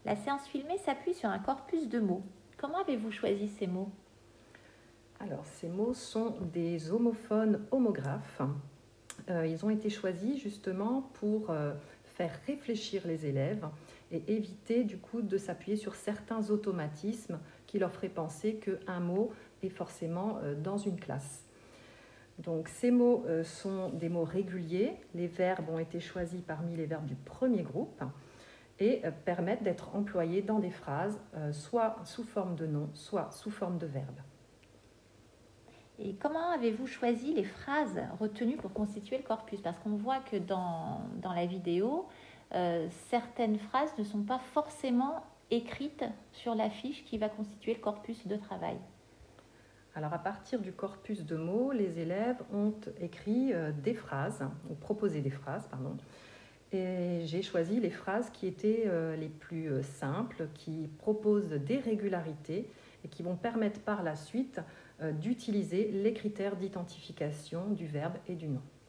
La séance filmée s'appuie sur un corpus de mots. Comment avez-vous choisi ces mots? Alors, ces mots sont des homophones homographes. Ils ont été choisis justement pour faire réfléchir les élèves et éviter du coup de s'appuyer sur certains automatismes qui leur feraient penser qu'un mot est forcément dans une classe. Donc ces mots sont des mots réguliers. Les verbes ont été choisis parmi les verbes du premier groupe et permettent d'être employés dans des phrases, soit sous forme de nom, soit sous forme de verbe. Et comment avez-vous choisi les phrases retenues pour constituer le corpus? Parce qu'on voit que dans la vidéo, certaines phrases ne sont pas forcément écrites sur la fiche qui va constituer le corpus de travail. Alors à partir du corpus de mots, les élèves ont écrit des phrases, ou proposé des phrases, pardon. Et j'ai choisi les phrases qui étaient les plus simples, qui proposent des régularités et qui vont permettre par la suite d'utiliser les critères d'identification du verbe et du nom.